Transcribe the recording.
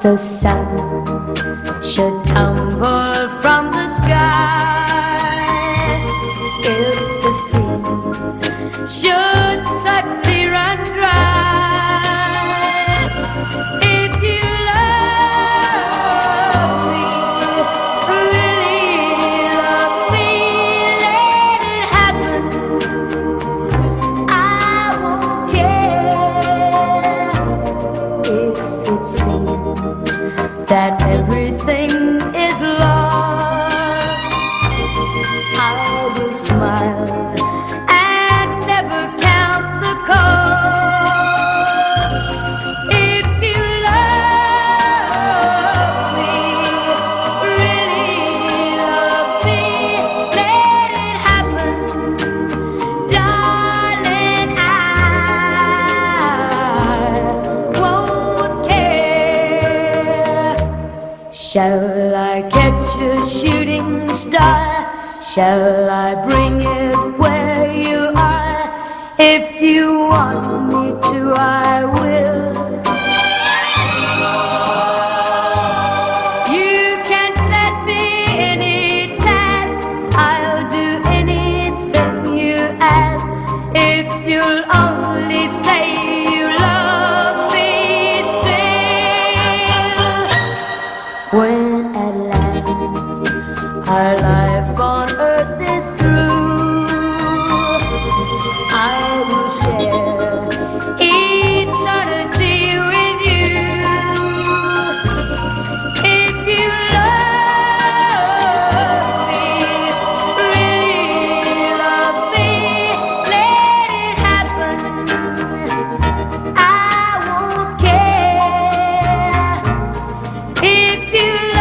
the sun should tumble from the sky, if the sea should suddenly run dry, if you love me, really love me, let it happen. I won't care if it seems that everything is lost. I will smile and never count the cost. If you love me, really love me, let it happen, darling. I won't care. Shall I catch a shooting star? Shall I bring it where you are? If you want me to, I will. You can set me any task, I'll do anything you ask, if you'll only say you love me still. When at last our life on earth is through, I will share eternity with you. If you love me, really love me, let it happen. I won't care if you